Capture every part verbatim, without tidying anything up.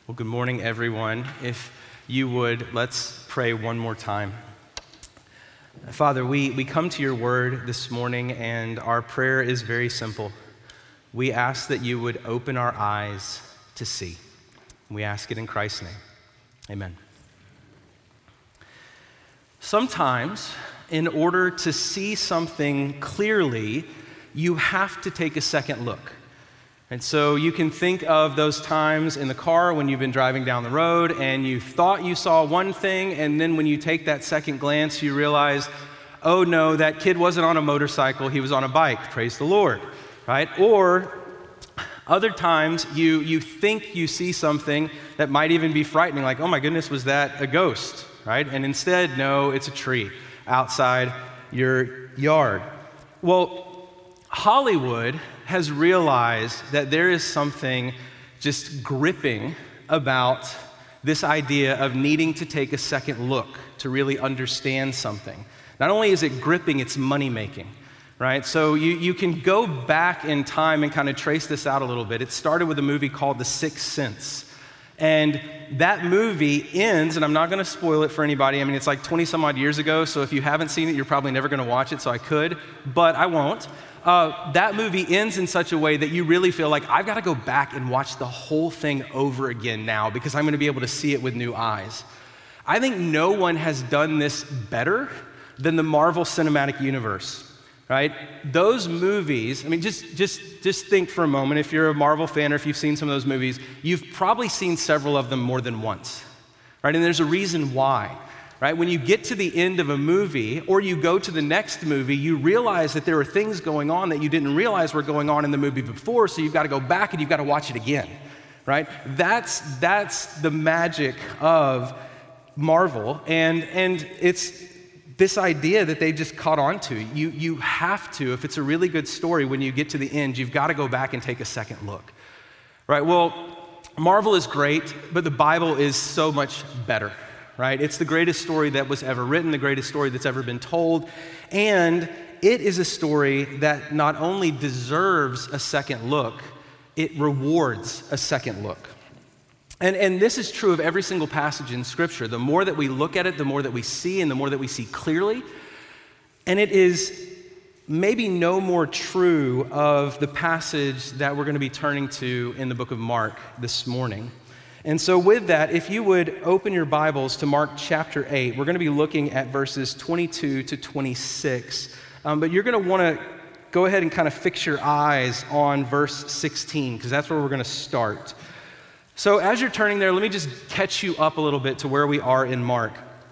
Well, good morning, everyone. If you would, let's pray one more time. Father, we, we come to your word this morning, and our prayer is very simple. We ask that you would open our eyes to see. We ask it in Christ's name. Amen. Sometimes, in order to see something clearly, you have to take a second look. And so you can think of those times in the car when you've been driving down the road and you thought you saw one thing, and then when you take that second glance, you realize, oh no, that kid wasn't on a motorcycle, he was on a bike, praise the Lord, right? Or other times you, you think you see something that might even be frightening, like, oh my goodness, was that a ghost, right? And instead, no, it's a tree outside your yard. Well, Hollywood has realized that there is something just gripping about this idea of needing to take a second look to really understand something. Not only is it gripping, it's money-making, right? So you, you can go back in time and kind of trace this out a little bit. It started with a movie called The Sixth Sense. And that movie ends, and I'm not going to spoil it for anybody. I mean, it's like twenty some odd years ago, so if you haven't seen it, you're probably never going to watch it, so I could, but I won't. Uh, that movie ends in such a way that you really feel like, I've got to go back and watch the whole thing over again now because I'm going to be able to see it with new eyes. I think no one has done this better than the Marvel Cinematic Universe, right? Those movies, I mean, just, just, just think for a moment, if you're a Marvel fan or if you've seen some of those movies, you've probably seen several of them more than once, right? And there's a reason why. Right? When you get to the end of a movie or you go to the next movie, you realize that there are things going on that you didn't realize were going on in the movie before, so you've got to go back and you've got to watch it again, right? That's, that's the magic of Marvel, and, and it's this idea that they just caught on to. You, you have to, if it's a really good story, when you get to the end, you've got to go back and take a second look, right? Well, Marvel is great, but the Bible is so much better. Right? It's the greatest story that was ever written, the greatest story that's ever been told, and it is a story that not only deserves a second look, it rewards a second look. And, and this is true of every single passage in Scripture. The more that we look at it, the more that we see, and the more that we see clearly. And it is maybe no more true of the passage that we're going to be turning to in the book of Mark this morning. And so with that, if you would open your Bibles to Mark chapter eight, we're going to be looking at verses twenty-two to twenty-six. Um, but you're going to want to go ahead and kind of fix your eyes on verse sixteen, because that's where we're going to start. So as you're turning there, let me just catch you up a little bit to where we are in Mark.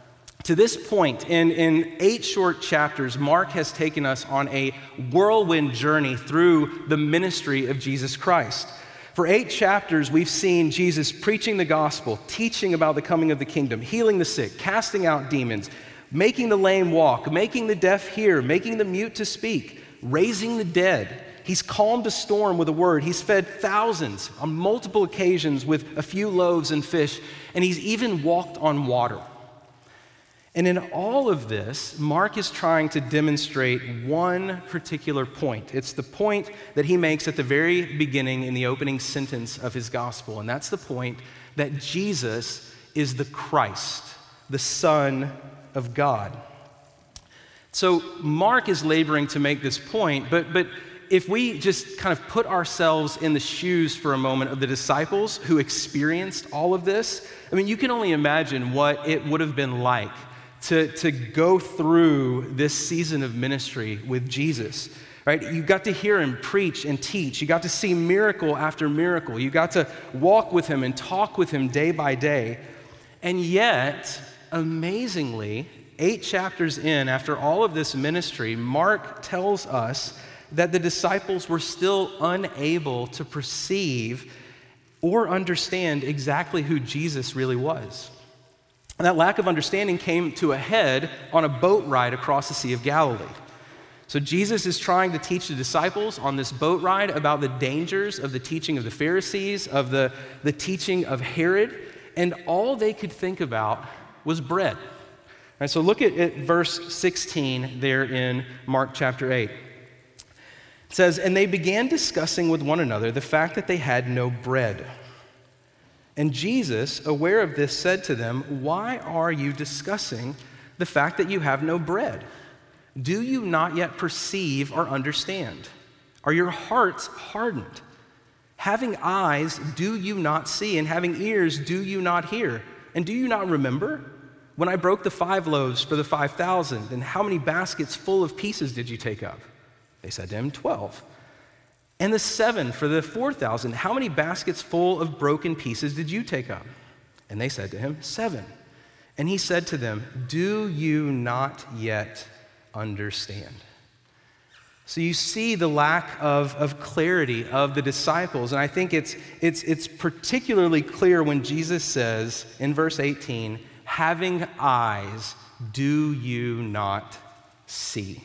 To this point, in, in eight short chapters, Mark has taken us on a whirlwind journey through the ministry of Jesus Christ. For eight chapters, we've seen Jesus preaching the gospel, teaching about the coming of the kingdom, healing the sick, casting out demons, making the lame walk, making the deaf hear, making the mute to speak, raising the dead. He's calmed a storm with a word. He's fed thousands on multiple occasions with a few loaves and fish, and he's even walked on water. And in all of this, Mark is trying to demonstrate one particular point. It's the point that he makes at the very beginning in the opening sentence of his gospel, and that's the point that Jesus is the Christ, the Son of God. So Mark is laboring to make this point, but, but if we just kind of put ourselves in the shoes for a moment of the disciples who experienced all of this, I mean, you can only imagine what it would have been like To, to go through this season of ministry with Jesus, right? You got to hear him preach and teach. You got to see miracle after miracle. You got to walk with him and talk with him day by day. And yet, amazingly, eight chapters in, after all of this ministry, Mark tells us that the disciples were still unable to perceive or understand exactly who Jesus really was. And that lack of understanding came to a head on a boat ride across the Sea of Galilee. So Jesus is trying to teach the disciples on this boat ride about the dangers of the teaching of the Pharisees, of the, the teaching of Herod, and all they could think about was bread. All right, so look at, at verse sixteen there in Mark chapter eight. It says, "And they began discussing with one another the fact that they had no bread. And Jesus, aware of this, said to them, "Why are you discussing the fact that you have no bread? Do you not yet perceive or understand? Are your hearts hardened? Having eyes, do you not see? And having ears, do you not hear? And do you not remember? When I broke the five loaves for the five thousand, and how many baskets full of pieces did you take up?" They said to him, twelve. "And the seven for the four thousand, how many baskets full of broken pieces did you take up?" And they said to him, seven. And he said to them, "Do you not yet understand?" So you see the lack of, of clarity of the disciples, and I think it's, it's, it's particularly clear when Jesus says in verse eighteen, "Having eyes, do you not see?"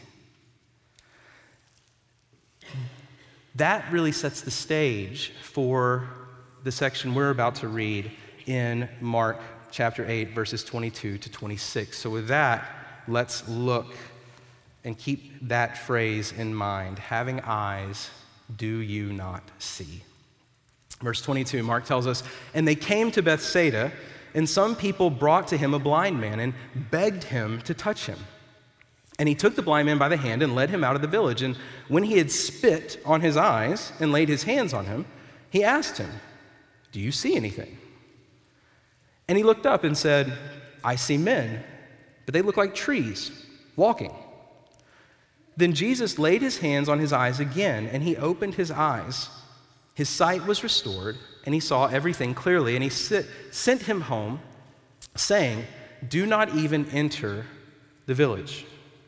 That really sets the stage for the section we're about to read in Mark chapter eight, verses twenty-two to twenty-six. So with that, let's look and keep that phrase in mind. Having eyes, do you not see? Verse twenty-two, Mark tells us, "And they came to Bethsaida, and some people brought to him a blind man and begged him to touch him. And he took the blind man by the hand and led him out of the village. And when he had spit on his eyes and laid his hands on him, he asked him, 'Do you see anything?' And he looked up and said, 'I see men, but they look like trees, walking.' Then Jesus laid his hands on his eyes again, and he opened his eyes. His sight was restored, and he saw everything clearly. And he sit, sent him home, saying, 'Do not even enter the village.'"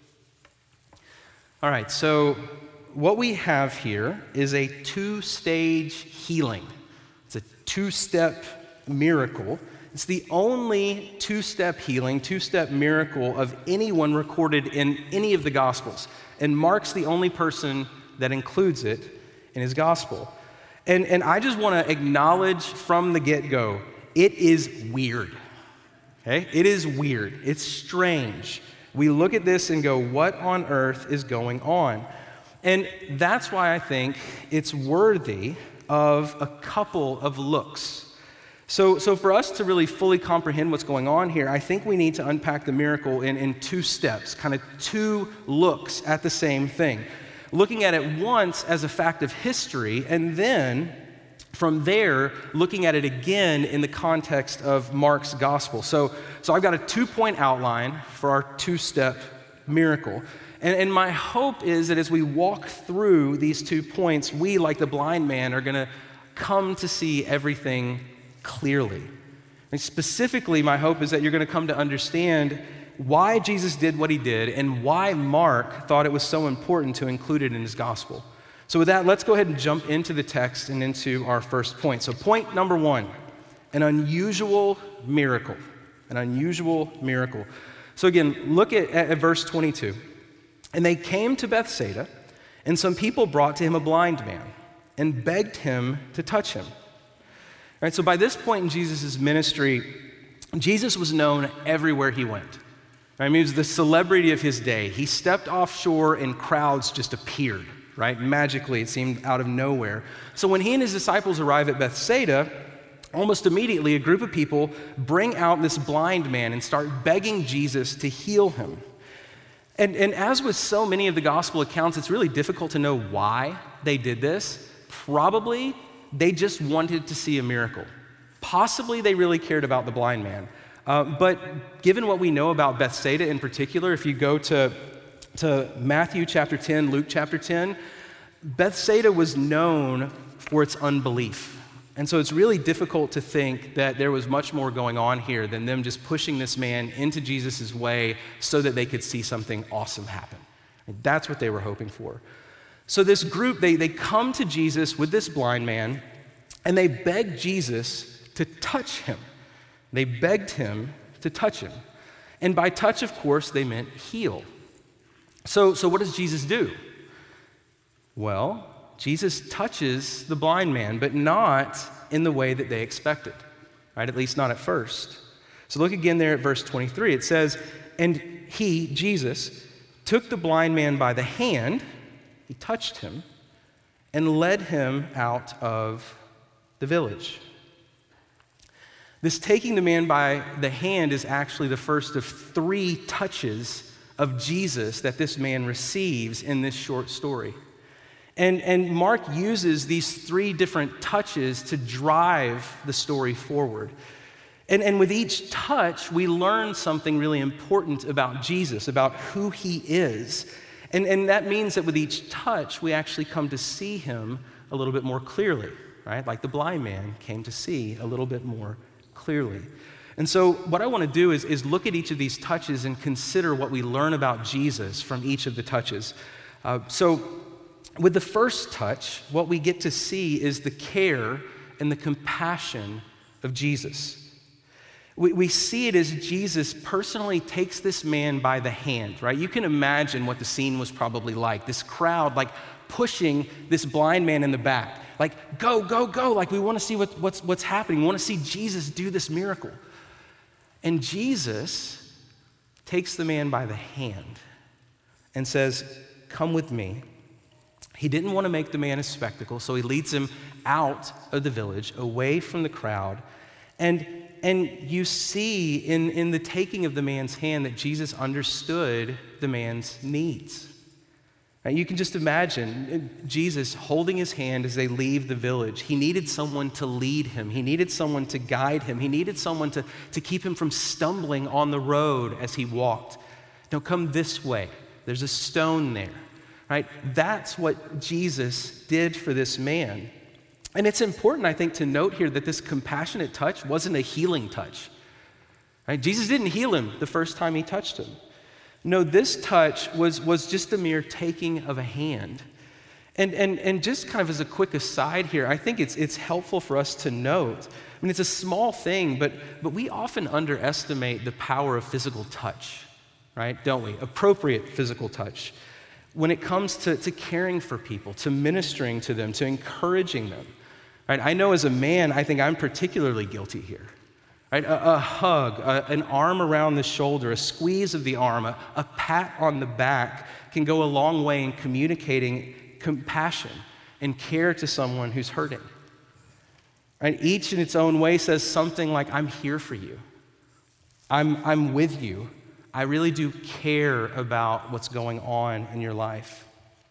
All right, so what we have here is a two-stage healing. It's a two-step miracle. It's the only two-step healing, two-step miracle of anyone recorded in any of the Gospels. And Mark's the only person that includes it in his Gospel. And, and I just want to acknowledge from the get-go, it is weird. Okay? It is weird. It's strange. We look at this and go, what on earth is going on? And that's why I think it's worthy of a couple of looks. So, so for us to really fully comprehend what's going on here, I think we need to unpack the miracle in, in two steps, kind of two looks at the same thing. Looking at it once as a fact of history, and then from there, looking at it again in the context of Mark's gospel. So, so I've got a two-point outline for our two-step miracle. And, and my hope is that as we walk through these two points, we, like the blind man, are going to come to see everything clearly. And specifically, my hope is that you're going to come to understand why Jesus did what he did and why Mark thought it was so important to include it in his gospel. So with that, let's go ahead and jump into the text and into our first point. So point number one, an unusual miracle. An unusual miracle. So again, look at, at verse twenty-two. "And they came to Bethsaida, and some people brought to him a blind man and begged him to touch him." All right, so by this point in Jesus' ministry, Jesus was known everywhere he went. Right? I mean, he was the celebrity of his day. He stepped offshore and crowds just appeared. Right? Magically, it seemed out of nowhere. So when he and his disciples arrive at Bethsaida, almost immediately a group of people bring out this blind man and start begging Jesus to heal him. And, and as with so many of the gospel accounts, it's really difficult to know why they did this. Probably they just wanted to see a miracle. Possibly they really cared about the blind man. Uh, but given what we know about Bethsaida in particular, if you go to to Matthew chapter ten, Luke chapter ten, Bethsaida was known for its unbelief. And so it's really difficult to think that there was much more going on here than them just pushing this man into Jesus' way so that they could see something awesome happen. And that's what they were hoping for. So this group, they, they come to Jesus with this blind man, and they beg Jesus to touch him. They begged him to touch him. And by touch, of course, they meant heal. So, so what does Jesus do? Well, Jesus touches the blind man, but not in the way that they expected, right? At least not at first. So look again there at verse twenty-three. It says, "And he, Jesus, took the blind man by the hand, he touched him, and led him out of the village." This taking the man by the hand is actually the first of three touches of Jesus that this man receives in this short story. And, and Mark uses these three different touches to drive the story forward. And, and with each touch, we learn something really important about Jesus, about who he is. And, and that means that with each touch, we actually come to see him a little bit more clearly, right? Like the blind man came to see a little bit more clearly. And so what I want to do is, is look at each of these touches and consider what we learn about Jesus from each of the touches. Uh, so with the first touch, what we get to see is the care and the compassion of Jesus. We, we see it as Jesus personally takes this man by the hand, right? You can imagine what the scene was probably like. This crowd, like, pushing this blind man in the back. Like, go, go, go. Like, we want to see what, what's, what's happening. We want to see Jesus do this miracle. And Jesus takes the man by the hand and says, come with me. He didn't want to make the man a spectacle, so he leads him out of the village, away from the crowd. And, and you see in, in the taking of the man's hand that Jesus understood the man's needs. Right? You can just imagine Jesus holding his hand as they leave the village. He needed someone to lead him. He needed someone to guide him. He needed someone to, to keep him from stumbling on the road as he walked. No, come this way. There's a stone there. Right? That's what Jesus did for this man. And it's important, I think, to note here that this compassionate touch wasn't a healing touch. Right? Jesus didn't heal him the first time he touched him. No, this touch was, was just a mere taking of a hand. And, and, and just kind of as a quick aside here, I think it's, it's helpful for us to note. I mean, it's a small thing, but, but we often underestimate the power of physical touch, right? Don't we? Appropriate physical touch. When it comes to, to caring for people, to ministering to them, to encouraging them. Right? I know as a man, I think I'm particularly guilty here. Right? A, a hug, a, an arm around the shoulder, a squeeze of the arm, a, a pat on the back can go a long way in communicating compassion and care to someone who's hurting. Right? Each in its own way says something like, I'm here for you. I'm, I'm with you. I really do care about what's going on in your life.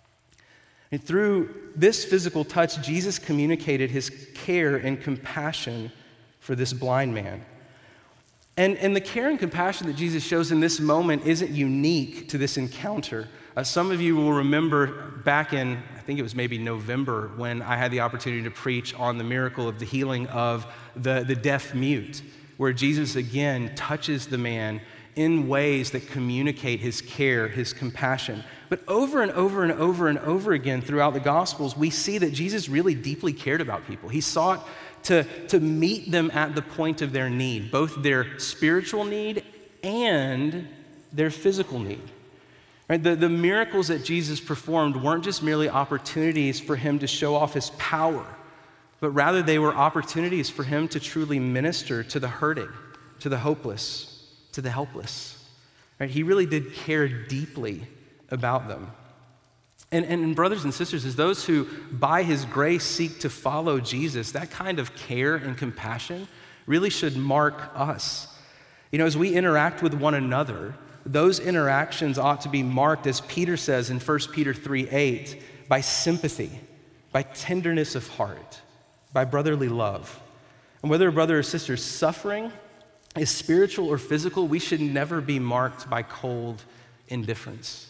And through this physical touch, Jesus communicated his care and compassion for this blind man. And, and the care and compassion that Jesus shows in this moment isn't unique to this encounter. Uh, some of you will remember back in, I think it was maybe November, when I had the opportunity to preach on the miracle of the healing of the, the deaf mute, where Jesus again touches the man in ways that communicate his care, his compassion. But over and over and over and over again throughout the Gospels, we see that Jesus really deeply cared about people. He sought to, to meet them at the point of their need, both their spiritual need and their physical need. Right? The, the miracles that Jesus performed weren't just merely opportunities for him to show off his power, but rather they were opportunities for him to truly minister to the hurting, to the hopeless, to the helpless. Right? He really did care deeply about them. And, and brothers and sisters, as those who by his grace seek to follow Jesus, that kind of care and compassion really should mark us. You know, as we interact with one another, those interactions ought to be marked, as Peter says in First Peter three eight, by sympathy, by tenderness of heart, by brotherly love. And whether a brother or sister is suffering, is spiritual or physical, we should never be marked by cold indifference.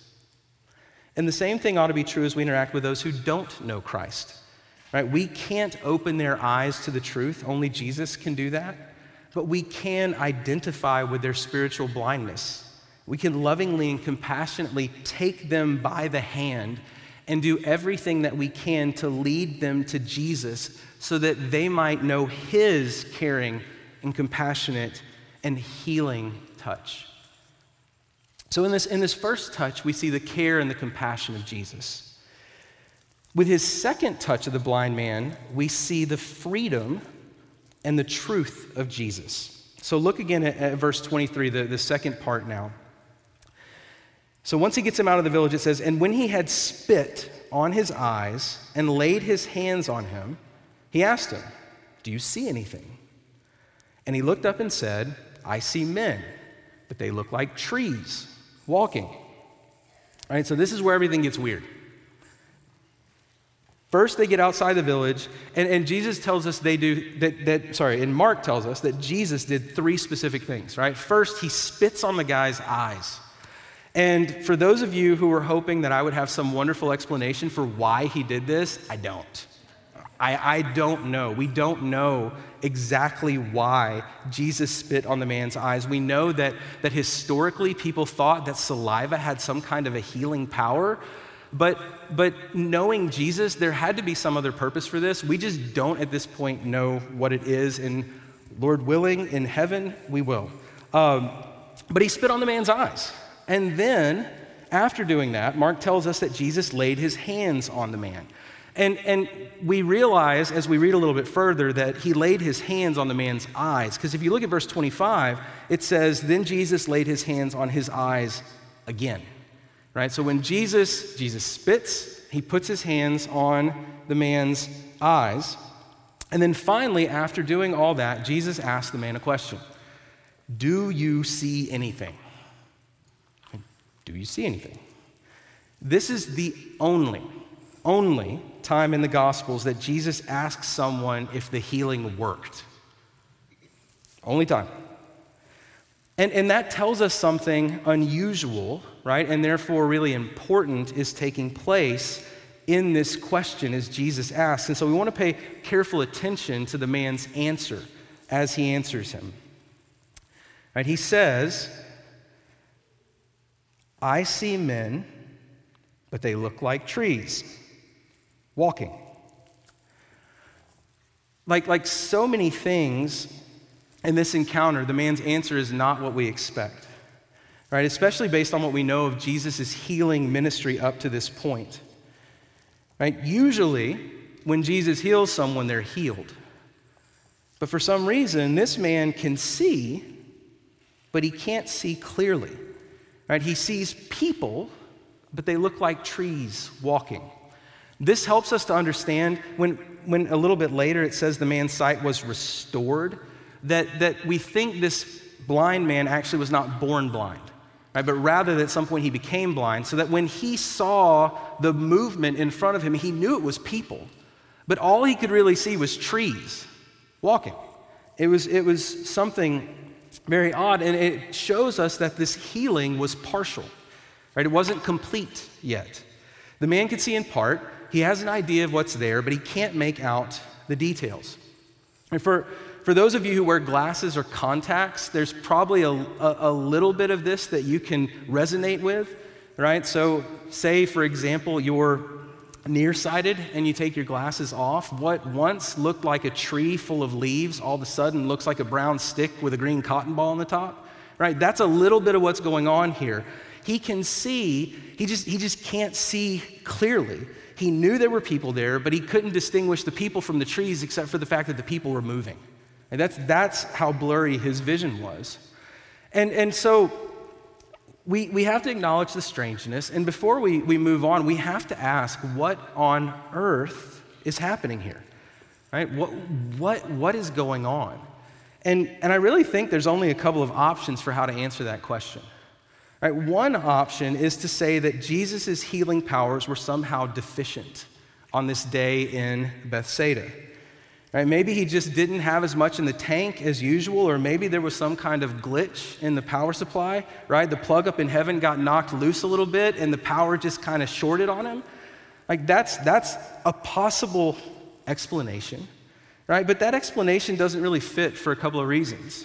And the same thing ought to be true as we interact with those who don't know Christ. Right? We can't open their eyes to the truth. Only Jesus can do that. But we can identify with their spiritual blindness. We can lovingly and compassionately take them by the hand and do everything that we can to lead them to Jesus so that they might know his caring and compassionate and healing touch. So in this, in this first touch, we see the care and the compassion of Jesus. With his second touch of the blind man, we see the freedom and the truth of Jesus. So look again at, at verse twenty-three, the, the second part now. So once he gets him out of the village, it says, and when he had spit on his eyes and laid his hands on him, he asked him, do you see anything? And he looked up and said, I see men, but they look like trees walking. All right, so this is where everything gets weird. First, they get outside the village, and, and Jesus tells us they do, that, that, sorry, and Mark tells us that Jesus did three specific things, right? First, he spits on the guy's eyes. And for those of you who were hoping that I would have some wonderful explanation for why he did this, I don't. I, I don't know. We don't know exactly why Jesus spit on the man's eyes. We know that, that historically people thought that saliva had some kind of a healing power, but, but knowing Jesus, there had to be some other purpose for this. We just don't at this point know what it is, and Lord willing, in heaven, we will. Um, but he spit on the man's eyes. And then, after doing that, Mark tells us that Jesus laid his hands on the man. And, and we realize, as we read a little bit further, that he laid his hands on the man's eyes. Because if you look at verse twenty-five, it says, then Jesus laid his hands on his eyes again. Right? So when Jesus, Jesus spits, he puts his hands on the man's eyes. And then finally, after doing all that, Jesus asked the man a question. Do you see anything? Do you see anything? This is the only, only time in the Gospels that Jesus asks someone if the healing worked. Only time. And, and that tells us something unusual, right, and therefore really important is taking place in this question as Jesus asks. And so we want to pay careful attention to the man's answer as he answers him. Right, he says, I see men, but they look like trees, walking. Like, like so many things in this encounter, the man's answer is not what we expect, right? Especially based on what we know of Jesus' healing ministry up to this point, right? Usually, when Jesus heals someone, they're healed. But for some reason, this man can see, but he can't see clearly. Right? He sees people, but they look like trees walking. This helps us to understand when, when a little bit later it says the man's sight was restored, that, that we think this blind man actually was not born blind, right? But rather that at some point he became blind, so that when he saw the movement in front of him, he knew it was people, but all he could really see was trees walking. It was, it was something very odd, and it shows us that this healing was partial, right? It wasn't complete yet. The man could see in part. He has an idea of what's there, but he can't make out the details. And for, for those of you who wear glasses or contacts, there's probably a, a, a little bit of this that you can resonate with, right? So say, for example, you're nearsighted and you take your glasses off. What once looked like a tree full of leaves all of a sudden looks like a brown stick with a green cotton ball on the top, right? That's a little bit of what's going on here. He can see, he just, he just can't see clearly. He knew there were people there, but he couldn't distinguish the people from the trees except for the fact that the people were moving. And that's, that's how blurry his vision was. And, and so We, we have to acknowledge the strangeness, and before we, we move on, we have to ask, what on earth is happening here? Right? What, what, what is going on? And, and I really think there's only a couple of options for how to answer that question. Right? One option is to say that Jesus' healing powers were somehow deficient on this day in Bethsaida. Right? Maybe he just didn't have as much in the tank as usual, or maybe there was some kind of glitch in the power supply, right? The plug up in heaven got knocked loose a little bit and the power just kind of shorted on him. Like that's, that's a possible explanation, right? But that explanation doesn't really fit for a couple of reasons.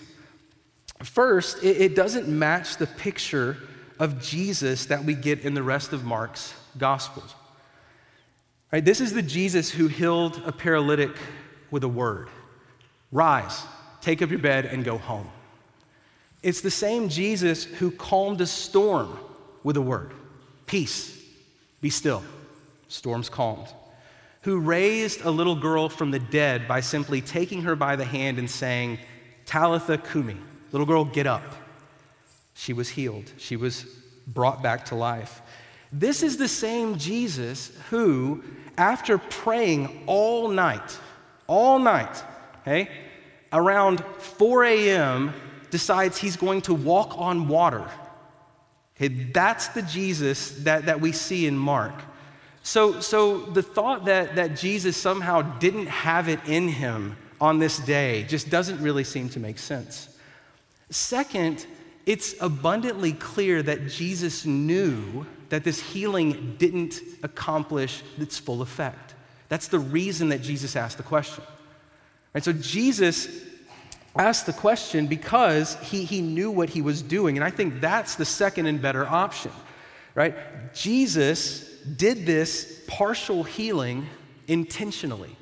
First, it, it doesn't match the picture of Jesus that we get in the rest of Mark's Gospels. Right? This is the Jesus who healed a paralytic with a word. Rise, take up your bed, and go home. It's the same Jesus who calmed a storm with a word. Peace, be still. Storm's calmed. Who raised a little girl from the dead by simply taking her by the hand and saying, Talitha Kumi, little girl, get up. She was healed. She was brought back to life. This is the same Jesus who, after praying all night, all night, okay, around four a.m., decides he's going to walk on water. Okay, that's the Jesus that, that we see in Mark. So, so the thought that, that Jesus somehow didn't have it in him on this day just doesn't really seem to make sense. Second, it's abundantly clear that Jesus knew that this healing didn't accomplish its full effect. That's the reason that Jesus asked the question. And so Jesus asked the question because he, he knew what he was doing. And I think that's the second and better option, right? Jesus did this partial healing intentionally.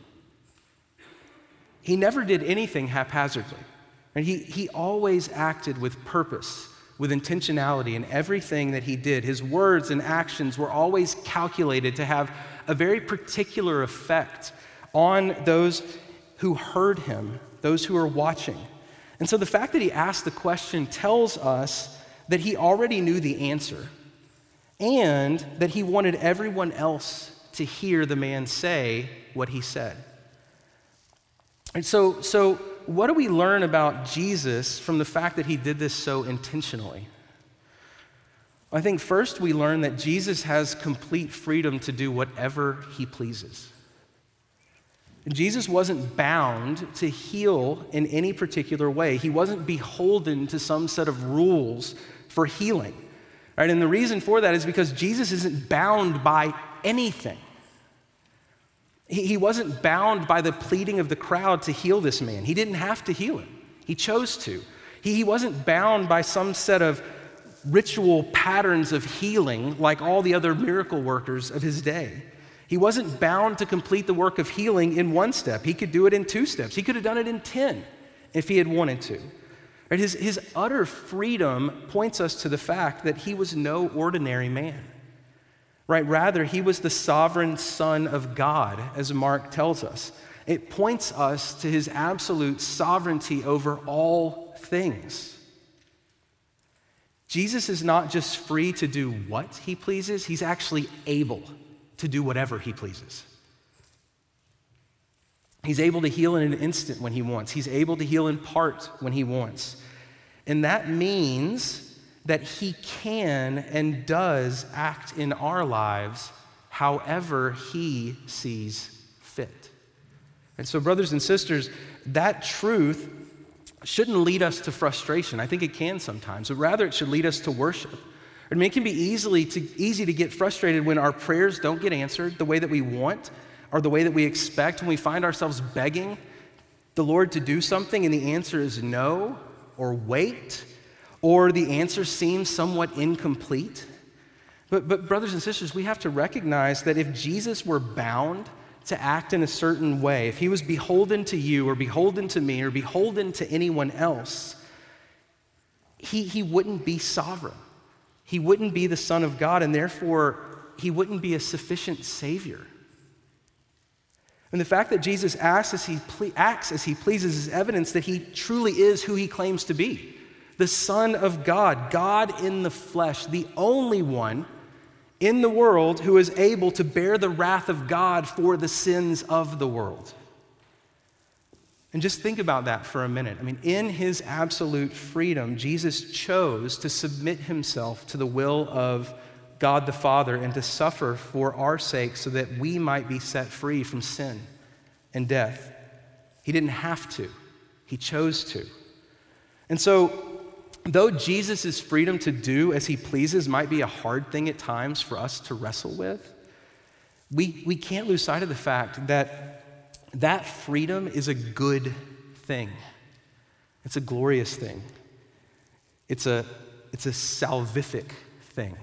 He never did anything haphazardly. And he, he always acted with purpose, with intentionality in everything that he did. His words and actions were always calculated to have a very particular effect on those who heard him, those who are watching. And so the fact that he asked the question tells us that he already knew the answer and that he wanted everyone else to hear the man say what he said. And so, so what do we learn about Jesus from the fact that he did this so intentionally? I think first we learn that Jesus has complete freedom to do whatever he pleases. Jesus wasn't bound to heal in any particular way. He wasn't beholden to some set of rules for healing, right? And the reason for that is because Jesus isn't bound by anything. He, he wasn't bound by the pleading of the crowd to heal this man. He didn't have to heal him. He chose to. He, he wasn't bound by some set of ritual patterns of healing like all the other miracle workers of his day. He wasn't bound to complete the work of healing in one step. He could do it in two steps. He could have done it in ten if he had wanted to. Right? His, his utter freedom points us to the fact that he was no ordinary man. Right? Rather, he was the sovereign Son of God, as Mark tells us. It points us to his absolute sovereignty over all things. Jesus is not just free to do what he pleases, he's actually able to do whatever he pleases. He's able to heal in an instant when he wants. He's able to heal in part when he wants. And that means that he can and does act in our lives however he sees fit. And so, brothers and sisters, that truth shouldn't lead us to frustration. I think it can sometimes, but rather it should lead us to worship. I mean, it can be easily to, easy to get frustrated when our prayers don't get answered the way that we want or the way that we expect, when we find ourselves begging the Lord to do something and the answer is no, or wait, or the answer seems somewhat incomplete. But, but brothers and sisters, we have to recognize that if Jesus were bound to act in a certain way, if he was beholden to you or beholden to me or beholden to anyone else, he, he wouldn't be sovereign. He wouldn't be the Son of God, and therefore, he wouldn't be a sufficient Savior. And the fact that Jesus acts as he, ple- acts as he pleases is evidence that he truly is who he claims to be, the Son of God, God in the flesh, the only one in the world who is able to bear the wrath of God for the sins of the world. And just think about that for a minute. I mean, in his absolute freedom, Jesus chose to submit himself to the will of God the Father and to suffer for our sake so that we might be set free from sin and death. He didn't have to. He chose to. And so, though Jesus' freedom to do as he pleases might be a hard thing at times for us to wrestle with, we, we can't lose sight of the fact that that freedom is a good thing. It's a glorious thing. It's a, it's a salvific thing.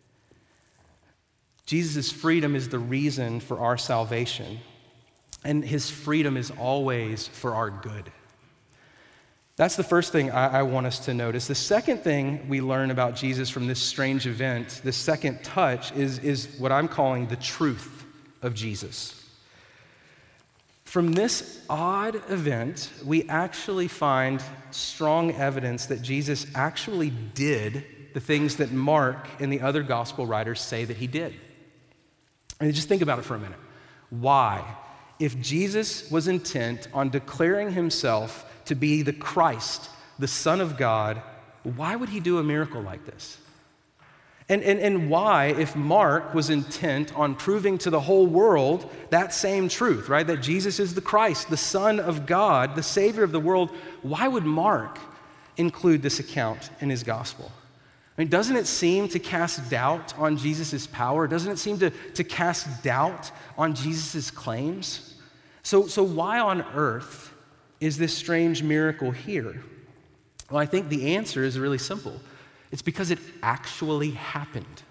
Jesus' freedom is the reason for our salvation, and his freedom is always for our good. That's the first thing I, I want us to notice. The second thing we learn about Jesus from this strange event, the second touch, is, is what I'm calling the truth of Jesus. From this odd event, we actually find strong evidence that Jesus actually did the things that Mark and the other gospel writers say that he did. And just think about it for a minute. Why? If Jesus was intent on declaring himself to be the Christ, the Son of God, why would he do a miracle like this? And, and, and why, if Mark was intent on proving to the whole world that same truth, right, that Jesus is the Christ, the Son of God, the Savior of the world, why would Mark include this account in his gospel? I mean, doesn't it seem to cast doubt on Jesus' power? Doesn't it seem to, to cast doubt on Jesus' claims? So, so why on earth is this strange miracle here? Well, I think the answer is really simple. It's because it actually happened.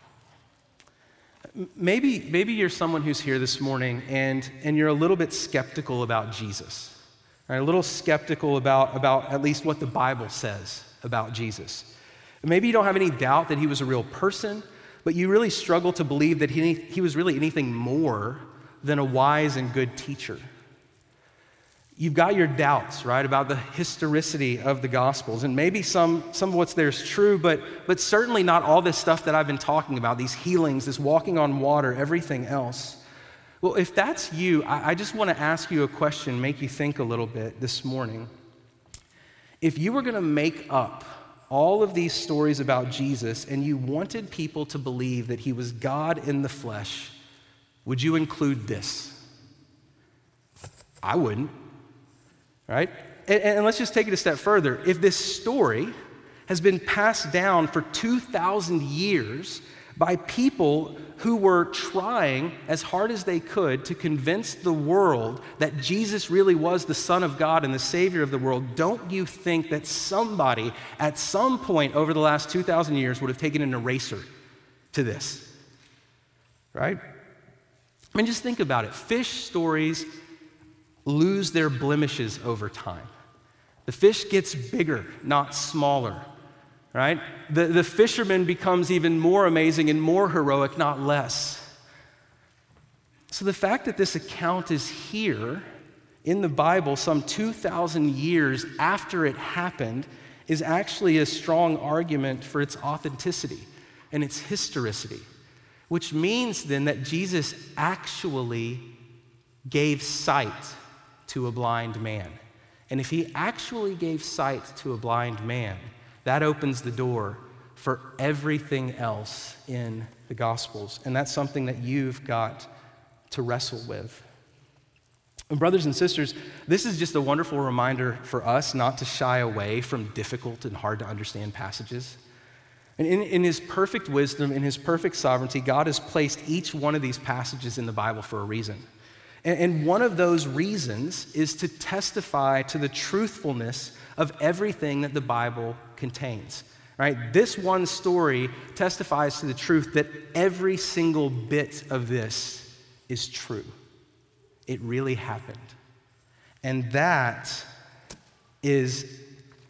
Maybe, maybe you're someone who's here this morning and, and you're a little bit skeptical about Jesus, right? A little skeptical about, about at least what the Bible says about Jesus. Maybe you don't have any doubt that he was a real person, but you really struggle to believe that he, he was really anything more than a wise and good teacher. You've got your doubts, right, about the historicity of the Gospels, and maybe some, some of what's there is true, but, but certainly not all this stuff that I've been talking about, these healings, this walking on water, everything else. Well, if that's you, I, I just want to ask you a question, make you think a little bit this morning. If you were going to make up all of these stories about Jesus and you wanted people to believe that he was God in the flesh, would you include this? I wouldn't. Right? And, and let's just take it a step further. If this story has been passed down for two thousand years by people who were trying as hard as they could to convince the world that Jesus really was the Son of God and the Savior of the world, don't you think that somebody at some point over the last two thousand years would have taken an eraser to this? Right? I mean, just think about it. Fish stories lose their blemishes over time. The fish gets bigger, not smaller, right? The, the fisherman becomes even more amazing and more heroic, not less. So the fact that this account is here in the Bible some two thousand years after it happened is actually a strong argument for its authenticity and its historicity, which means then that Jesus actually gave sight to a blind man. And if he actually gave sight to a blind man, that opens the door for everything else in the Gospels. And that's something that you've got to wrestle with. And brothers and sisters, this is just a wonderful reminder for us not to shy away from difficult and hard to understand passages. And in, in his perfect wisdom, in his perfect sovereignty, God has placed each one of these passages in the Bible for a reason. And one of those reasons is to testify to the truthfulness of everything that the Bible contains, right? This one story testifies to the truth that every single bit of this is true. It really happened. And that is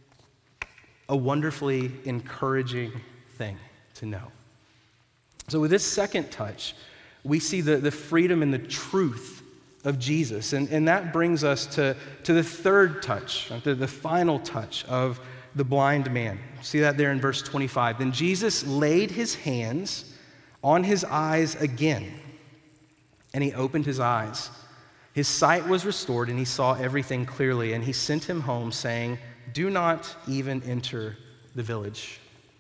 a wonderfully encouraging thing to know. So with this second touch, we see the, the freedom and the truth of Jesus. And, and that brings us to, to the third touch, to the final touch of the blind man. See that there in verse twenty-five. Then Jesus laid his hands on his eyes again, and he opened his eyes. His sight was restored, and he saw everything clearly. And he sent him home, saying, "Do not even enter the village."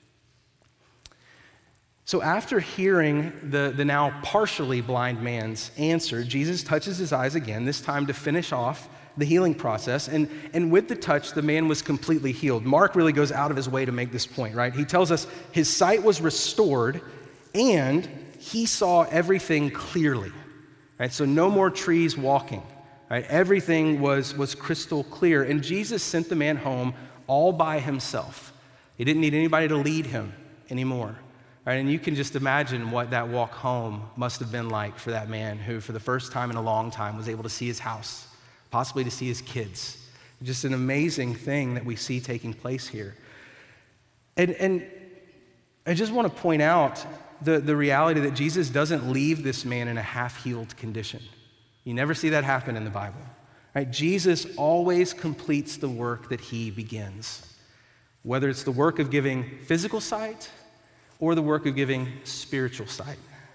So after hearing the, the now partially blind man's answer, Jesus touches his eyes again, this time to finish off the healing process. And, and with the touch, the man was completely healed. Mark really goes out of his way to make this point, right? He tells us his sight was restored and he saw everything clearly, right? So no more trees walking, right? Everything was, was crystal clear. And Jesus sent the man home all by himself. He didn't need anybody to lead him anymore. Right, and you can just imagine what that walk home must have been like for that man who, for the first time in a long time, was able to see his house, possibly to see his kids. Just an amazing thing that we see taking place here. And, and I just want to point out the, the reality that Jesus doesn't leave this man in a half-healed condition. You never see that happen in the Bible. Right? Jesus always completes the work that he begins, whether it's the work of giving physical sight or the work of giving spiritual sight.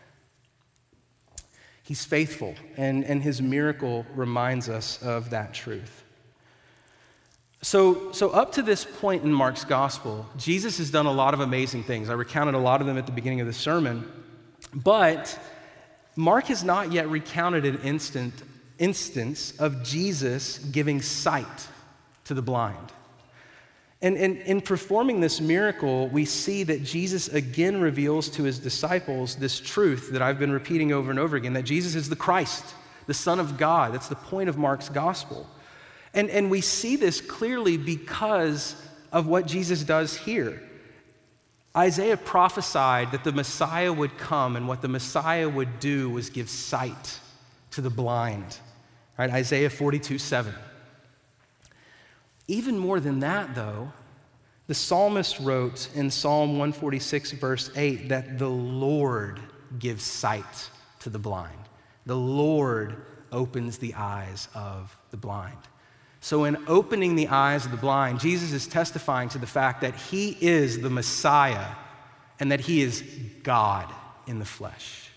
He's faithful, and, and his miracle reminds us of that truth. So, so up to this point in Mark's gospel, Jesus has done a lot of amazing things. I recounted a lot of them at the beginning of the sermon, but Mark has not yet recounted an instant, instance of Jesus giving sight to the blind. And, and in performing this miracle, we see that Jesus again reveals to his disciples this truth that I've been repeating over and over again, that Jesus is the Christ, the Son of God. That's the point of Mark's gospel. And, and we see this clearly because of what Jesus does here. Isaiah prophesied that the Messiah would come, and what the Messiah would do was give sight to the blind. Right? Isaiah forty-two seven. Even more than that, though, the psalmist wrote in Psalm one forty-six, verse eight, that the Lord gives sight to the blind. The Lord opens the eyes of the blind. So in opening the eyes of the blind, Jesus is testifying to the fact that he is the Messiah and that he is God in the flesh.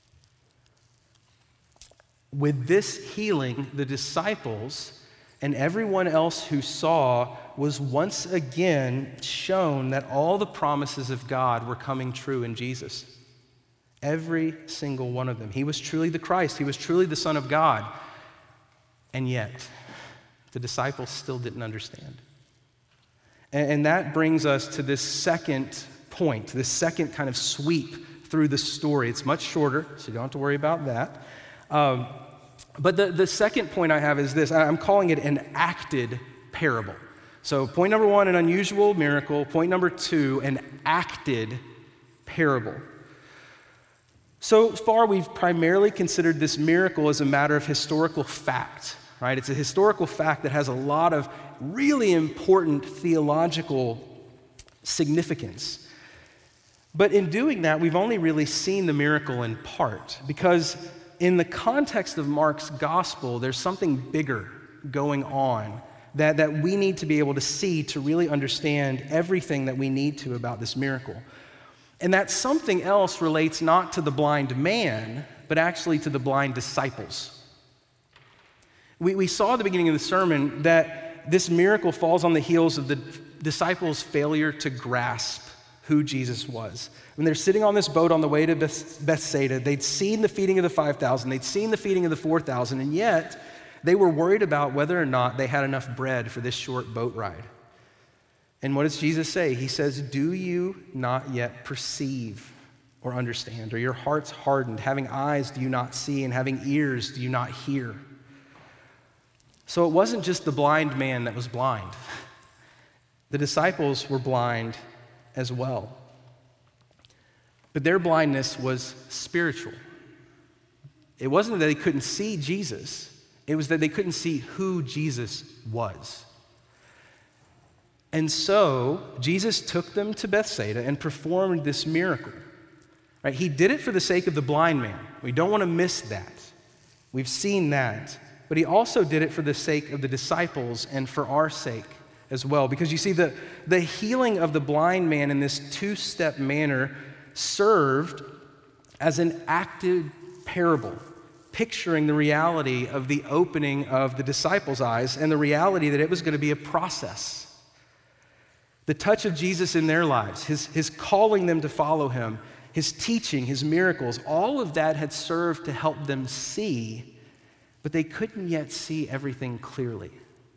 With this healing, the disciples and everyone else who saw was once again shown that all the promises of God were coming true in Jesus. Every single one of them. He was truly the Christ. He was truly the Son of God. And yet, the disciples still didn't understand. And, and that brings us to this second point, this second kind of sweep through the story. It's much shorter, so you don't have to worry about that. Um, but the, the second point I have is this. I'm calling it an acted parable. So point number one, an unusual miracle. Point number two, an acted parable. So far, we've primarily considered this miracle as a matter of historical fact. Right? It's a historical fact that has a lot of really important theological significance. But in doing that, we've only really seen the miracle in part, because in the context of Mark's gospel, there's something bigger going on that, that we need to be able to see to really understand everything that we need to about this miracle. And that something else relates not to the blind man, but actually to the blind disciples. We, we saw at the beginning of the sermon that this miracle falls on the heels of the disciples' failure to grasp who Jesus was. When they're sitting on this boat on the way to Beth- Bethsaida, they'd seen the feeding of the five thousand, they'd seen the feeding of the four thousand, and yet they were worried about whether or not they had enough bread for this short boat ride. And what does Jesus say? He says, "Do you not yet perceive or understand? Or your hearts hardened? Having eyes, do you not see? And having ears, do you not hear?" So it wasn't just the blind man that was blind. The disciples were blind as well. But their blindness was spiritual. It wasn't that they couldn't see Jesus. It was that they couldn't see who Jesus was. And so Jesus took them to Bethsaida and performed this miracle. Right? He did it for the sake of the blind man. We don't want to miss that. We've seen that. But he also did it for the sake of the disciples and for our sake as well. Because you see, the, the healing of the blind man in this two-step manner served as an active parable, picturing the reality of the opening of the disciples' eyes and the reality that it was going to be a process. The touch of Jesus in their lives, his, his calling them to follow him, his teaching, his miracles, all of that had served to help them see, but they couldn't yet see everything clearly.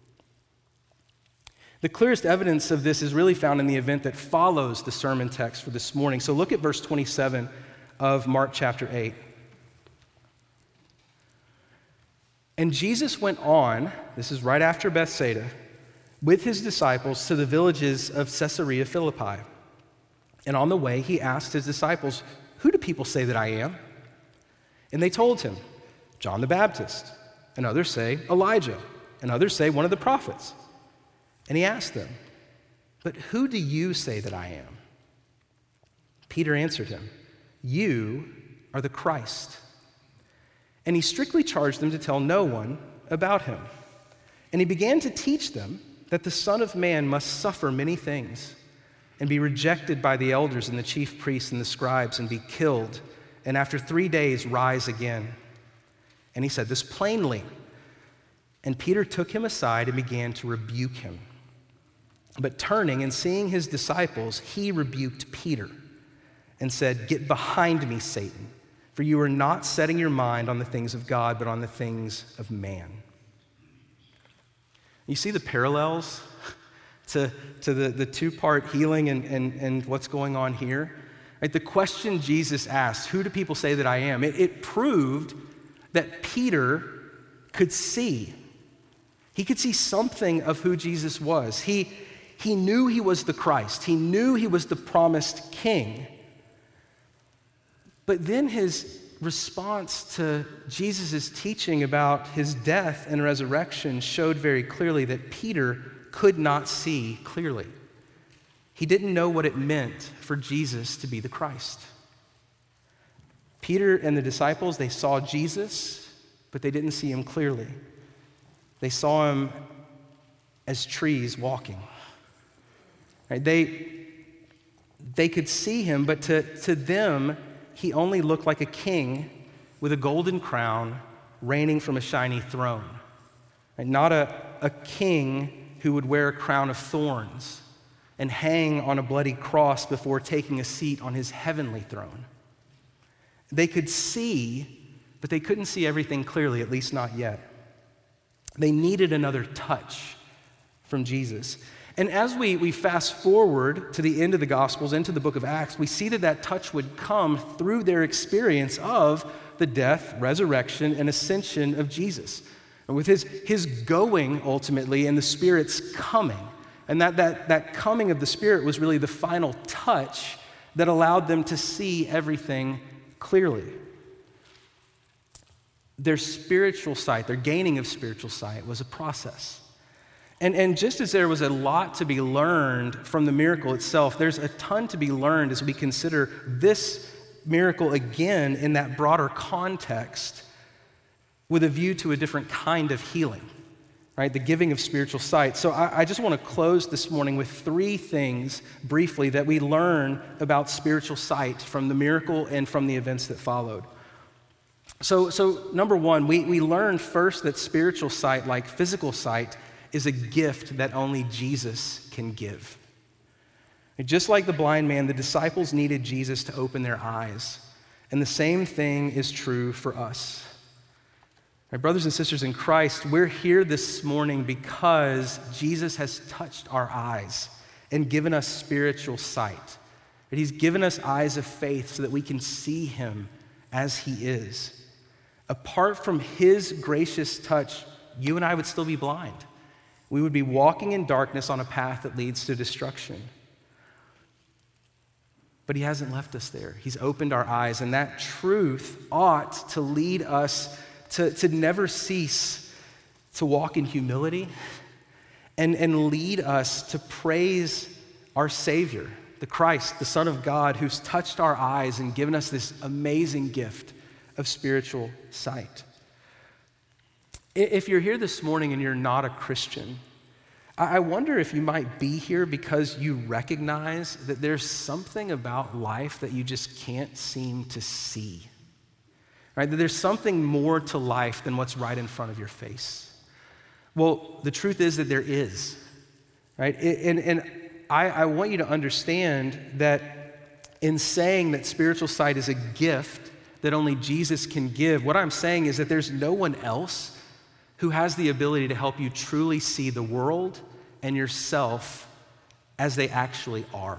The clearest evidence of this is really found in the event that follows the sermon text for this morning. So look at verse twenty-seven of Mark chapter eight. And Jesus went on, this is right after Bethsaida, with his disciples to the villages of Caesarea Philippi. And on the way, he asked his disciples, "Who do people say that I am?" And they told him, "John the Baptist, and others say Elijah, and others say one of the prophets." And he asked them, "But who do you say that I am?" Peter answered him, "You are the Christ." And he strictly charged them to tell no one about him. And he began to teach them that the Son of Man must suffer many things and be rejected by the elders and the chief priests and the scribes and be killed, and after three days rise again. And he said this plainly. And Peter took him aside and began to rebuke him. But turning and seeing his disciples, he rebuked Peter and said, "Get behind me, Satan, for you are not setting your mind on the things of God, but on the things of man." You see the parallels to, to the, the two-part healing and, and, and what's going on here? Right? The question Jesus asked, "Who do people say that I am?" It, it proved that Peter could see. He could see something of who Jesus was. He, he knew he was the Christ. He knew he was the promised king. But then his response to Jesus' teaching about his death and resurrection showed very clearly that Peter could not see clearly. He didn't know what it meant for Jesus to be the Christ. Peter and the disciples, they saw Jesus, but they didn't see him clearly. They saw him as trees walking. Right? They, they could see him, but to, to them, he only looked like a king with a golden crown reigning from a shiny throne. Right? Not a, a king who would wear a crown of thorns and hang on a bloody cross before taking a seat on his heavenly throne. They could see, but they couldn't see everything clearly, at least not yet. They needed another touch from Jesus. And as we, we fast forward to the end of the Gospels, into the book of Acts, we see that that touch would come through their experience of the death, resurrection, and ascension of Jesus. And with his, his going, ultimately, and the Spirit's coming. And that, that, that coming of the Spirit was really the final touch that allowed them to see everything clearly. Their spiritual sight, their gaining of spiritual sight was a process. And, and just as there was a lot to be learned from the miracle itself, there's a ton to be learned as we consider this miracle again in that broader context with a view to a different kind of healing, right? The giving of spiritual sight. So I, I just want to close this morning with three things briefly that we learn about spiritual sight from the miracle and from the events that followed. So, so number one, we, we learn first that spiritual sight, like physical sight, is a gift that only Jesus can give. And just like the blind man, the disciples needed Jesus to open their eyes. And the same thing is true for us. My brothers and sisters in Christ, we're here this morning because Jesus has touched our eyes and given us spiritual sight. And he's given us eyes of faith so that we can see him as he is. Apart from his gracious touch, you and I would still be blind. We would be walking in darkness on a path that leads to destruction. But he hasn't left us there. He's opened our eyes, and that truth ought to lead us to, to never cease to walk in humility and, and lead us to praise our Savior, the Christ, the Son of God, who's touched our eyes and given us this amazing gift of spiritual sight. If you're here this morning and you're not a Christian, I wonder if you might be here because you recognize that there's something about life that you just can't seem to see, right? That there's something more to life than what's right in front of your face. Well, the truth is that there is, right? And, and I, I want you to understand that in saying that spiritual sight is a gift that only Jesus can give, what I'm saying is that there's no one else who has the ability to help you truly see the world and yourself as they actually are.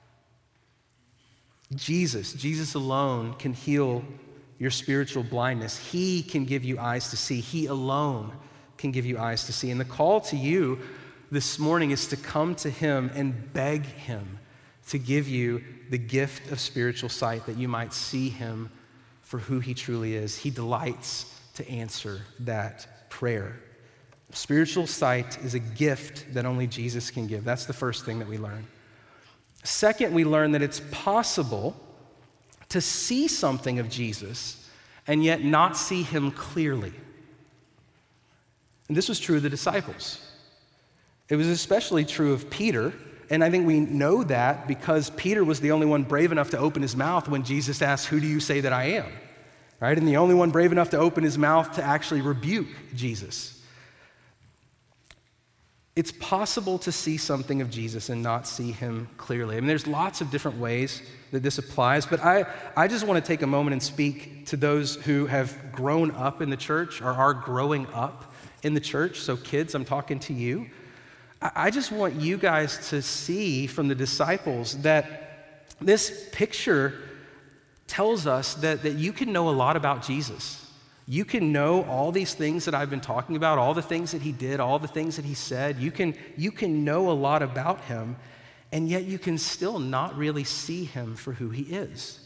Jesus, Jesus alone can heal your spiritual blindness. He can give you eyes to see. He alone can give you eyes to see. And the call to you this morning is to come to him and beg him to give you the gift of spiritual sight that you might see him for who he truly is. He delights to answer that prayer. Spiritual sight is a gift that only Jesus can give. That's the first thing that we learn. Second, we learn that it's possible to see something of Jesus and yet not see him clearly. And this was true of the disciples. It was especially true of Peter, and I think we know that because Peter was the only one brave enough to open his mouth when Jesus asked, "Who do you say that I am?" Right? And the only one brave enough to open his mouth to actually rebuke Jesus. It's possible to see something of Jesus and not see him clearly. I mean, there's lots of different ways that this applies, but I, I just want to take a moment and speak to those who have grown up in the church or are growing up in the church. So kids, I'm talking to you. I, I just want you guys to see from the disciples that this picture tells us that, that you can know a lot about Jesus. You can know all these things that I've been talking about, all the things that he did, all the things that he said. You can, you can know a lot about him, and yet you can still not really see him for who he is.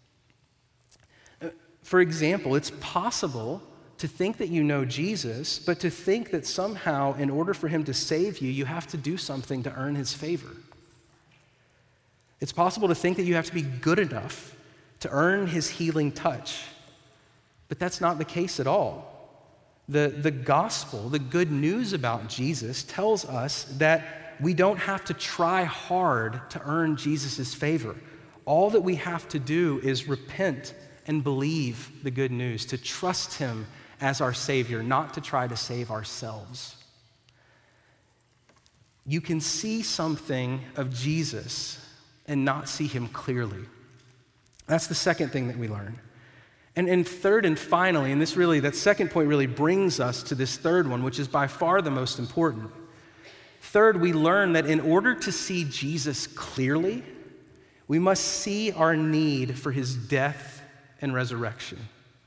For example, it's possible to think that you know Jesus, but to think that somehow in order for him to save you, you have to do something to earn his favor. It's possible to think that you have to be good enough to earn his healing touch. But that's not the case at all. The, the gospel, the good news about Jesus, tells us that we don't have to try hard to earn Jesus' favor. All that we have to do is repent and believe the good news, to trust him as our Savior, not to try to save ourselves. You can see something of Jesus and not see him clearly. That's the second thing that we learn. And, and third and finally, and this really, that second point really brings us to this third one, which is by far the most important. Third, we learn that in order to see Jesus clearly, we must see our need for his death and resurrection.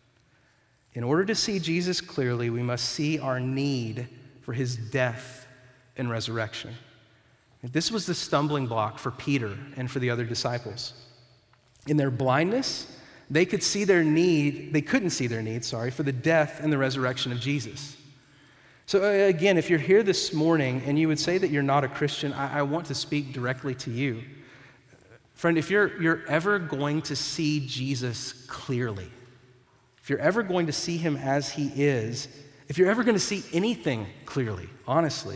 In order to see Jesus clearly, we must see our need for his death and resurrection. This was the stumbling block for Peter and for the other disciples. In their blindness, they could see their need, they couldn't see their need, sorry, for the death and the resurrection of Jesus. So uh, again, if you're here this morning and you would say that you're not a Christian, I, I want to speak directly to you. Friend, if you're, you're ever going to see Jesus clearly, if you're ever going to see him as he is, if you're ever going to see anything clearly, honestly,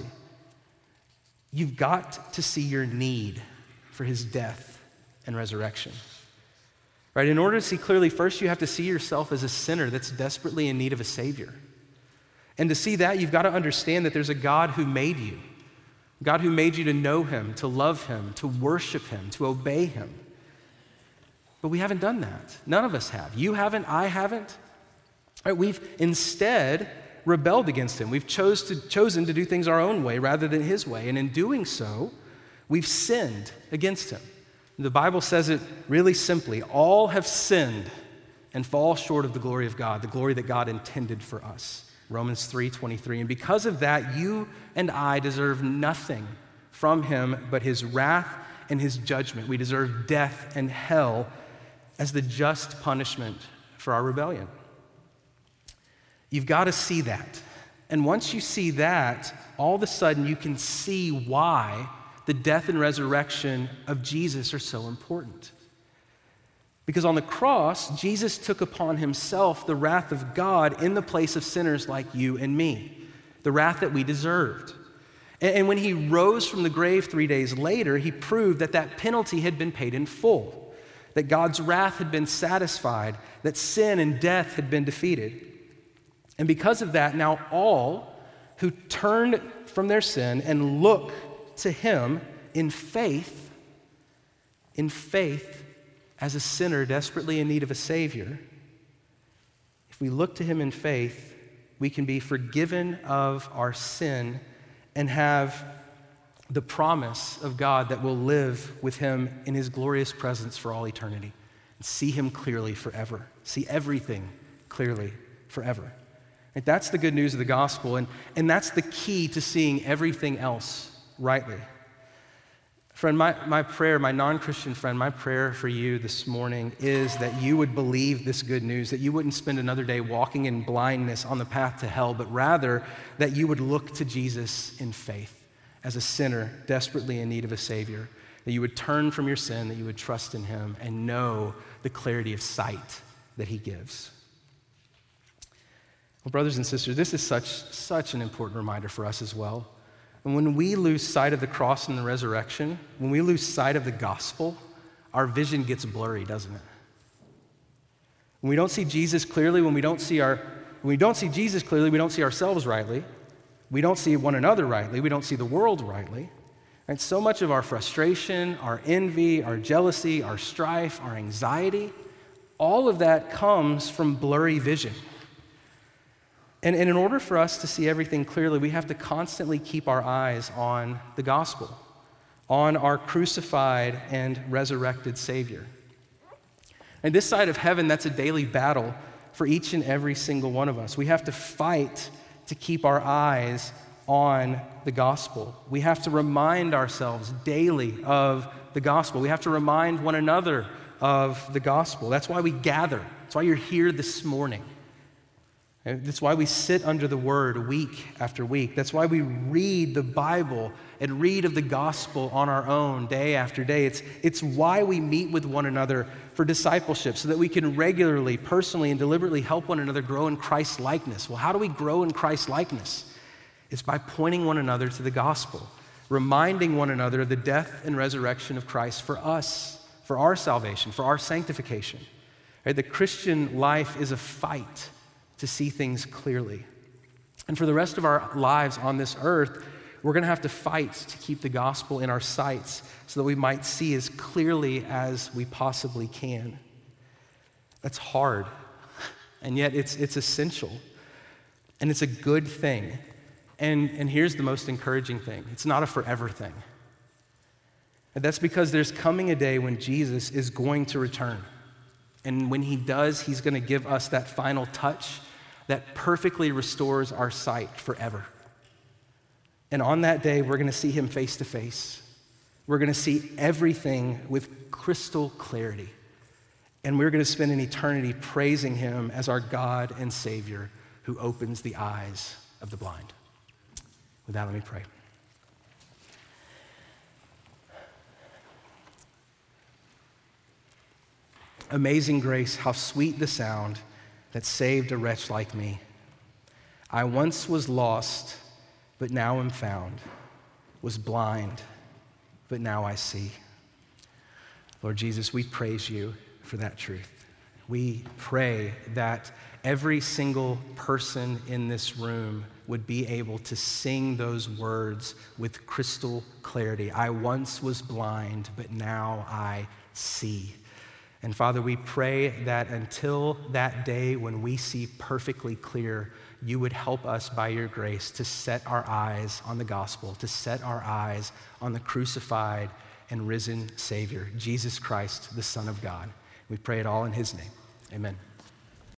you've got to see your need for his death and resurrection. Right? In order to see clearly, first you have to see yourself as a sinner that's desperately in need of a Savior. And to see that, you've got to understand that there's a God who made you, God who made you to know him, to love him, to worship him, to obey him. But we haven't done that. None of us have. You haven't, I haven't. Right? We've instead rebelled against him. We've chose to, chosen to do things our own way rather than his way. And in doing so, we've sinned against him. The Bible says it really simply. All have sinned and fall short of the glory of God, the glory that God intended for us. Romans three twenty-three. And because of that, you and I deserve nothing from him but his wrath and his judgment. We deserve death and hell as the just punishment for our rebellion. You've got to see that. And once you see that, all of a sudden you can see why the death and resurrection of Jesus are so important. Because on the cross, Jesus took upon himself the wrath of God in the place of sinners like you and me, the wrath that we deserved. And when he rose from the grave three days later, he proved that that penalty had been paid in full, that God's wrath had been satisfied, that sin and death had been defeated. And because of that, now all who turn from their sin and look to him in faith, in faith as a sinner desperately in need of a Savior, if we look to him in faith, we can be forgiven of our sin and have the promise of God that we'll live with him in his glorious presence for all eternity and see him clearly forever, see everything clearly forever. And that's the good news of the gospel, and, and that's the key to seeing everything else rightly. Friend, my, my prayer, my non-Christian friend, my prayer for you this morning is that you would believe this good news, that you wouldn't spend another day walking in blindness on the path to hell, but rather that you would look to Jesus in faith as a sinner desperately in need of a Savior, that you would turn from your sin, that you would trust in him and know the clarity of sight that he gives. Well, brothers and sisters, this is such, such an important reminder for us as well. And when we lose sight of the cross and the resurrection, when we lose sight of the gospel, our vision gets blurry, doesn't it? When we don't see Jesus clearly, when we don't see our, when we don't see Jesus clearly, we don't see ourselves rightly. We don't see one another rightly. We don't see the world rightly. And so much of our frustration, our envy, our jealousy, our strife, our anxiety, all of that comes from blurry vision. And, and in order for us to see everything clearly, we have to constantly keep our eyes on the gospel, on our crucified and resurrected Savior. And this side of heaven, that's a daily battle for each and every single one of us. We have to fight to keep our eyes on the gospel. We have to remind ourselves daily of the gospel. We have to remind one another of the gospel. That's why we gather. That's why you're here this morning. That's why we sit under the word week after week. That's why we read the Bible and read of the gospel on our own day after day. It's, it's why we meet with one another for discipleship, so that we can regularly, personally, and deliberately help one another grow in Christ's likeness. Well, how do we grow in Christ's likeness? It's by pointing one another to the gospel, reminding one another of the death and resurrection of Christ for us, for our salvation, for our sanctification. Right? The Christian life is a fight to see things clearly. And for the rest of our lives on this earth, we're going to have to fight to keep the gospel in our sights so that we might see as clearly as we possibly can. That's hard, and yet it's, it's essential, and it's a good thing. And, and here's the most encouraging thing. It's not a forever thing. And that's because there's coming a day when Jesus is going to return. And when he does, he's going to give us that final touch that perfectly restores our sight forever. And on that day, we're going to see him face to face. We're going to see everything with crystal clarity. And we're going to spend an eternity praising him as our God and Savior who opens the eyes of the blind. With that, let me pray. Amazing grace, how sweet the sound that saved a wretch like me. I once was lost, but now am found, was blind, but now I see. Lord Jesus, we praise you for that truth. We pray that every single person in this room would be able to sing those words with crystal clarity. I once was blind, but now I see. And Father, we pray that until that day when we see perfectly clear, you would help us by your grace to set our eyes on the gospel, to set our eyes on the crucified and risen Savior, Jesus Christ, the Son of God. We pray it all in his name. Amen.